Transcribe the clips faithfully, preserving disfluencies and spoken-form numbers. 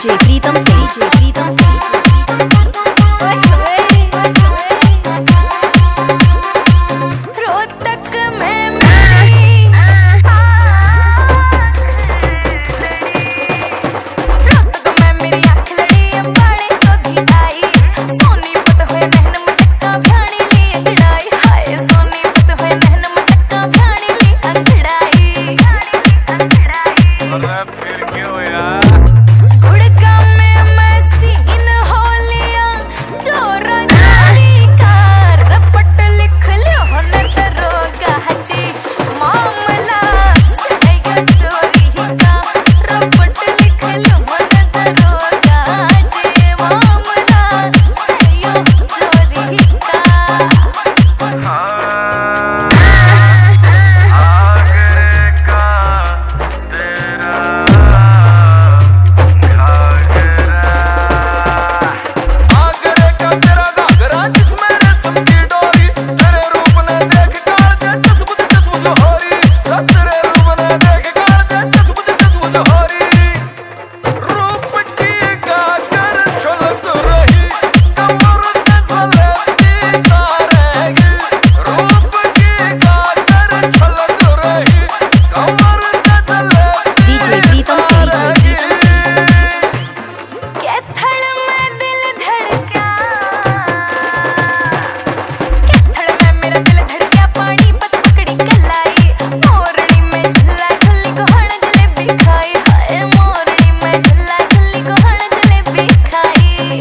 DJ प्रीतम से DJ प्रीतम से रोहतक में मेरी रोहतक में मेरी आँख लड़ी बड़े सोधी आई सोनी पत हुए नहन मटका भ्याणी ली अंगड़ाई हाय सोनी पत हुए नहन मटका भ्याणी ली अंगड़ाई अरे फिर क्यों यार गुड़का में मसीन हो लिया चोरा चोरी का रपट लिख लियो न दरोगा जी मामला है ये चोरी का रपट लिख लियो न दरोगा जी मामला है ये चोरी का हाँ आगरे का तेरा आगरे का तेरा घाघरा जिसमें रेशम की डोरी तेरे रूप ने देख कर दे चुसबुच चुसबुच होरी तेरे रूप ने देख कर दे चुसबुच चुसबुच होरी रूप की गागर छलक रही कमर पे सलेटी तारेगी रूप की गागर छलक रही कमर पे सलेटी डीजे प्रीतम से डीजे प्रीतम से तारेगी कैथड़ में दिल धड़का कैथड़ में मेरा दिल धड़का पानी पत पकड़ी कलाई मोरनी में झूला झूली को हण जलेबी खाई हाय मोरनी में झूला झूली को हण जलेबी खाई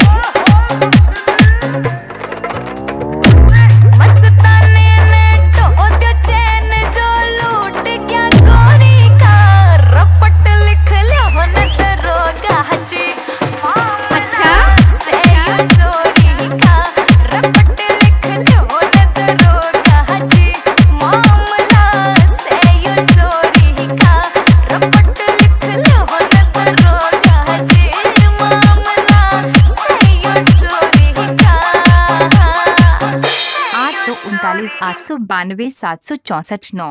मस्ताने ने टो दियो चैन जो लूट गया गोरी का रपट लिख लियो न दरोगा जी अच्छा से ये चोरी का रपट लिख लियो न दरोगा जी मामला से ये चोरी का रपट लिख लियो न दरोगा जी मामला से ये चोरी का आठ सौ उनतालीस आठ सौ बानवे सात सौ चौसठ नौ।